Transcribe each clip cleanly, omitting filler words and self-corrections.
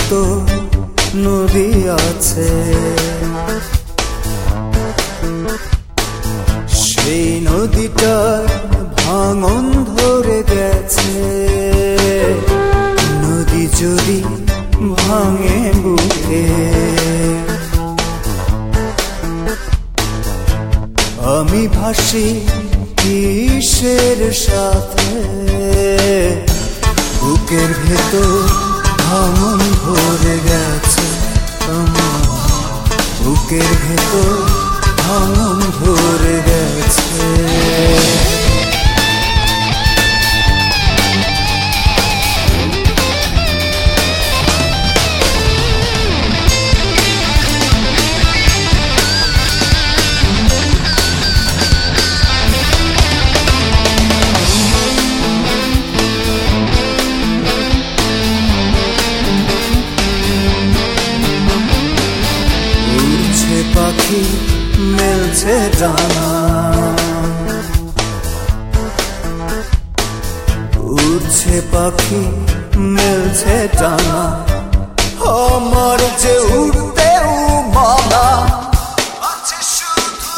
ভেতর নদী আছে, সেই নদীটার ভাঙন ধরে গেছে। নদী যদি ভাঙে বুকে, আমি ভাসি কিসের সাথে? বুকের ভেতর ভাঙন ধরে গেছে আমার, বুকের ভেতর ভাঙন ধরে গেছে। পাখি মেলছে ডানা, উড়ছে পাখি মেলছে ডানা, আমার যে উড়তে মানা। আছে শুধু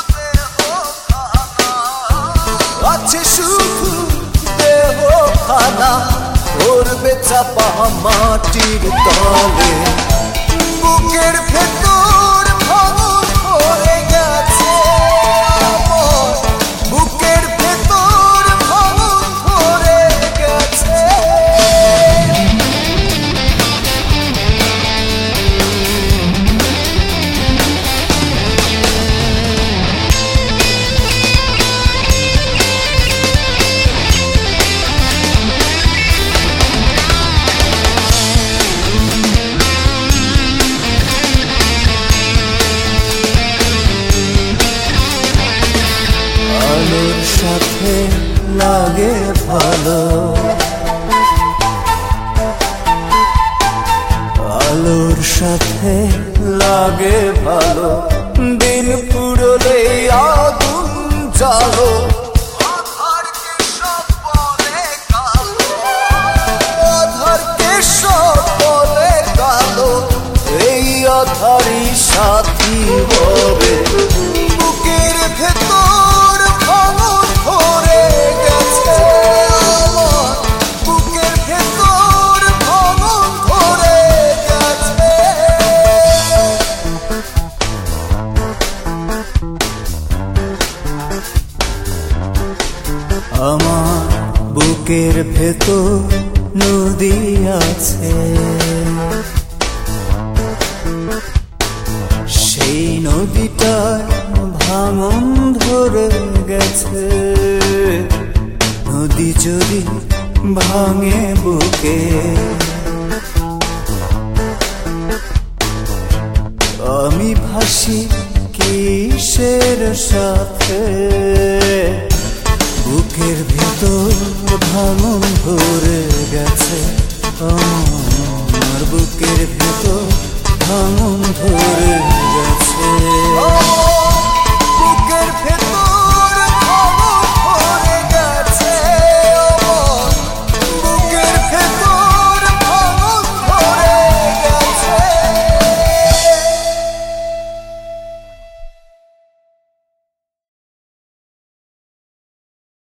দেহ খানা, করবে চাপা মাটির তলে। বুকের ভেতর ভাঙন ধরে গেছে আমার, বুকের ভেতর ভাঙন ধরে গেছে। আলোর সাথে লাগে ভালো, আলোর সাথে লাগে ভালো, দিন পুরোলে আগুন জ্বালো। আধারকে সব বলে কালো, এই আধারই সাথী হবে। বুকের ভেতর ভাঙন ধরে গেছে আমার, বুকের ভেতর ভাঙন ধরে গেছে। আমার বুকের ভেতর নদী আছে, সেই নদীটার ভাঙন ধরে গেছে। নদী যদি ভাঙে বুকে, আমি ভাসি কিসের সাথে? বুকের ভেতর ভাঙন ধরে গেছে আমার, বুকের ভেতর ভাঙন ধরে গেছে।